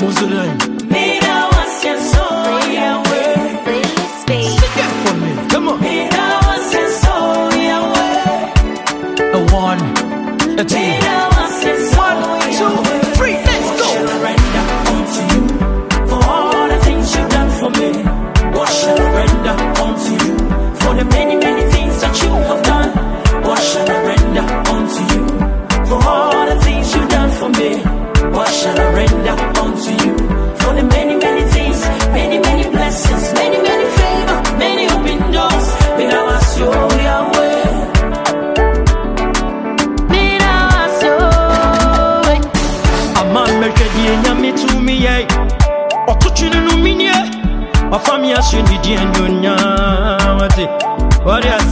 Muzurai. Mira was your soul, Yahweh. Sing it for me, come on. Mira was your soul, Yahweh. A one, a two. Mira was your soul, 1, 2, 3, let's go. What shall I render unto you for all the things you've done for me? What shall I render unto you for the many, many things that you have done? What shall I render unto you for all the things you've done for me? What shall I render unto you for the many, many things, many, many blessings, many, many favor, many open doors? Mira was your Yahweh. Mira was your. Aman mekedi nyame to me ye. Otuchinu no minie. Wafami asuni di enyonya. What is